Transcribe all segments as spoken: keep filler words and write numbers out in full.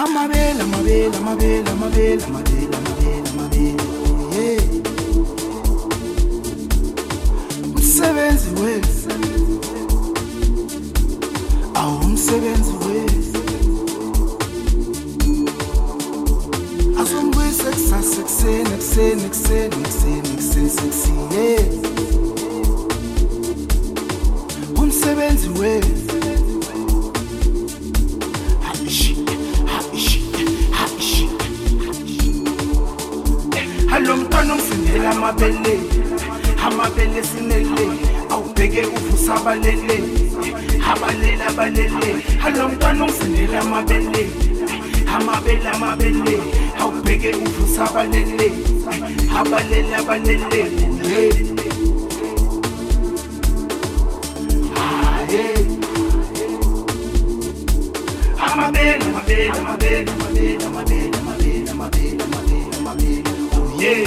Amabele, amabele, amabele, amabele, amabele, amabele, amabele. Yeah. Umsebenzi wethu. Awu umsebenzi wethu. Asongwise kusasa kuseni kuseni kuseni kuseni kuseni kuseni. Yeah. Umsebenzi wethu. Hallo mntwana ungifundela amabele amabele sinele awubheke uvusa abalele abalele abalele hallo mntwana ungifundela amabele amabele amabele awubheke uvusa abalele abalele abalele amabele amabele amabele amabele amabele amabele amabele amabele amabele yeah.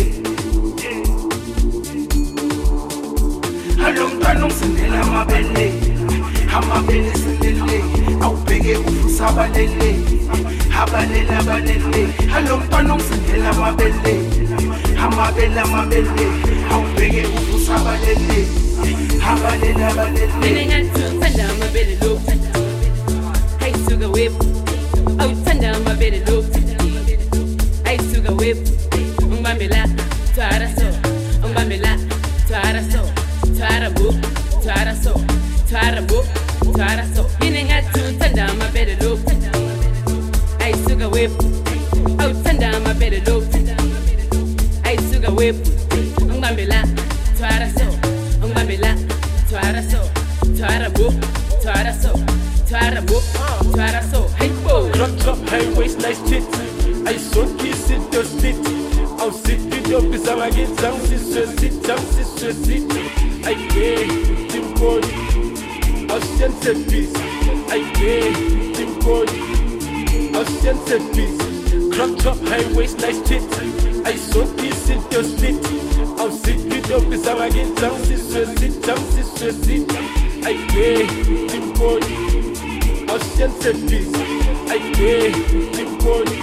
Hallo mntwana ungifundela amabele amabele sinele awubheke uvusa abalele abalele abalele hallo mntwana ungifundela amabele amabele amabele awubheke uvusa abalele abalele abalele mina ngathanda amabele lo hayisuka web awuthanda amabele lo hayisuka web Umbamela, twara so, umbamela, twara so, twara bu, twara so, twara bu, twara so. Ininga tutanda mabele lo, ay suga web, au tanda mabele lo, ay suga web. Umbamela, twara so, umbamela, twara so, twara bu, twara so, twara bu, twara so. Hey bo, drop drop high waist nice tits, ay so kiss it to sit. I'll sit with your piece of my kids, I'm sister, sit, I'm sister, sit. I gave Tim Cody, I'll send a piece. I gave Tim Cody, I'll send a piece. Crop top, high waist, nice tits. I saw this in your slit. I'll sit with your piece of my kids, I'm sister, sit, I'm sister, sit. I gave Tim Cody, I'll send a piece. I gave Tim Cody.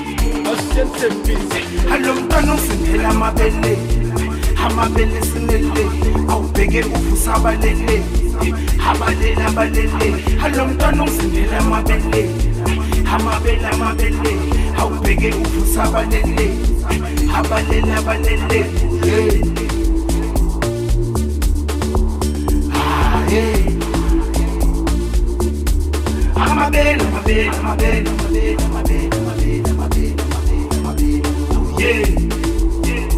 Hallo mntwana ungifundela amabele amabele sinele awubheke uvusa abalele abalele abalele hallo mntwana ungifundela amabele amabele amabele awubheke uvusa abalele abalele abalele amabele amabele amabele amabele amabele yeah, yeah.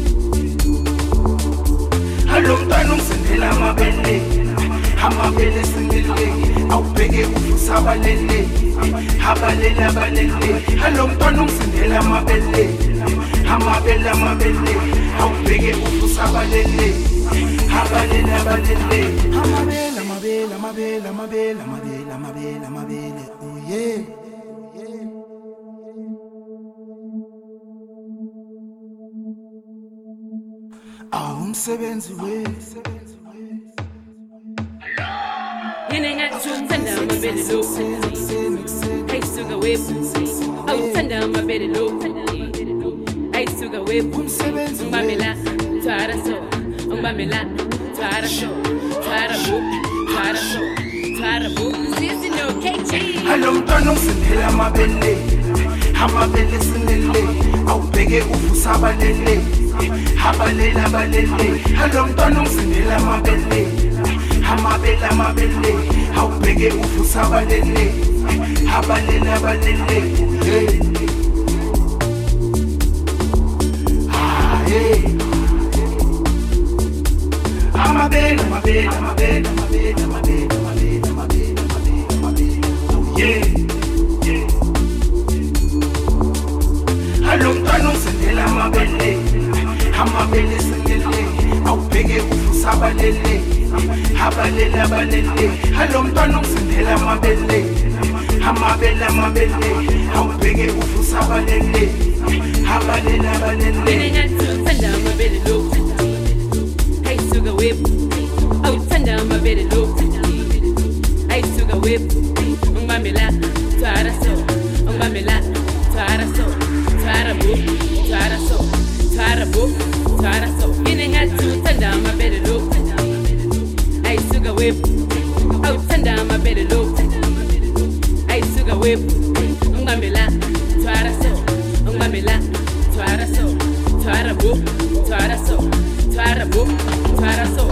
Hallo mntwana ungifundela amabele amabele sinele awubheke uvusa abalele abalele abalele hallo mntwana ungifundela amabele amabele amabele awubheke uvusa abalele abalele abalele amabele amabele amabele amabele amabele amabele amabele oh yeah. Umsebenzi wethu Ininga tutanda amabele lo hayisuka web awuthanda amabele lo hayisuka web umbamela twara so umbamela twara so twara bu twara so twara bu sisi no K G hallo mntwana ungifundela amabele amabele sinele awubheke uvusa abalele abalele abalele hallo mntwana ungifundela amabele amabele amabele awubheke uvusa abalele abalele abalele amabele amabele amabele amabele amabele amabele amabele amabele yeah, yeah. Hallo mntwana ungifundela amabele amabele sinele awubheke uvusa abalele abalele abalele hallo mntwana ungifundela amabele amabele amabele awubheke uvusa abalele abalele abalele Ininga tutanda amabele lo hayisuka web awuthanda amabele lo hayisuka web umbamela twara so ungibambela twara so twara bu twara so twara bu twara so ine ngathi uthanda amabele lo ayisuka wephu awuthanda amabele lo ayisuka wephu ungibambela twara so ungibambela twara so twara bu twara so twara bu twara so